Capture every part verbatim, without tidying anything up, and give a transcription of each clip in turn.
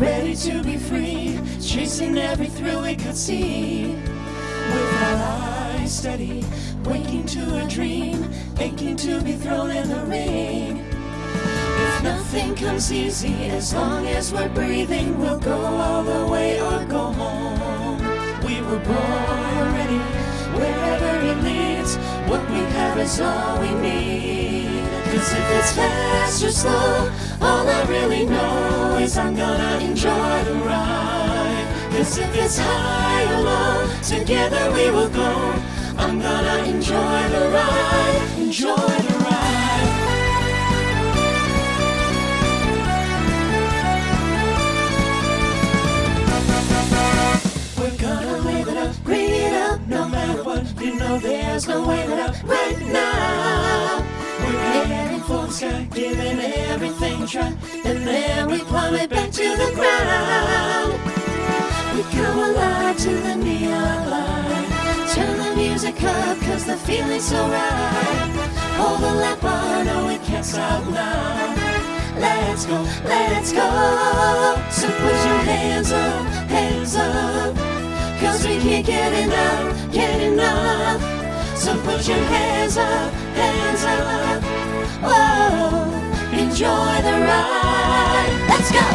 ready to be free, chasing every thrill we could see. With our eyes steady, waking to a dream, aching to be thrown in the ring. If nothing comes easy, as long as we're breathing, we'll go all the way or go home. We were born ready, wherever it leads, what we have is all we need. Cause if it's fast or slow, all I really know is I'm gonna enjoy the ride. Cause if it's high or low, together we will go. I'm gonna enjoy the ride, enjoy the ride. We're gonna live it up, bring it up, no matter what. You know there's no way that up right now. We're heading for the sky, giving everything a try, and then we plummet back to the ground. We come alive to the neon light, turn the music up cause the feeling's so right. Hold the lamp on, no we can't stop now. Let's go, let's go. So put your hands up, hands up, cause we can't get enough, get enough. So put your hands up, hands up. Whoa, enjoy the ride. Let's go.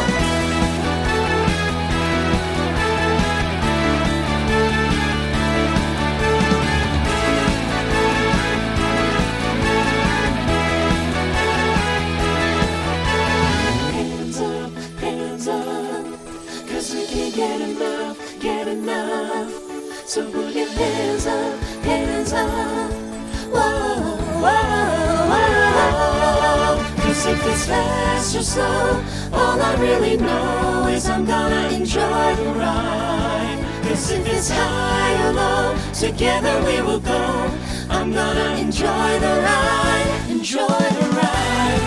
Hands up, hands up, cause we can't get enough, get enough. So put your hands up, hands up. Whoa, whoa, whoa. Cause if it's fast or slow, all I really know is I'm gonna enjoy the ride. Cause if it's high or low, together we will go. I'm gonna enjoy the ride, enjoy the ride.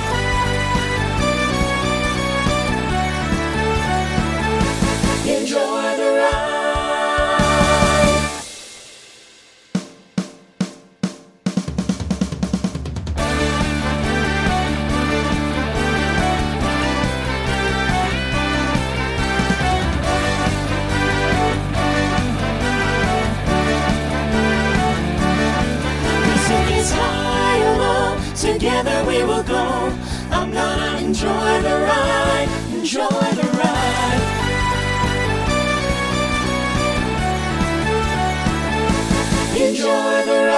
Enjoy the ride. Together we will go. I'm gonna enjoy the ride, enjoy the ride. Enjoy the ride.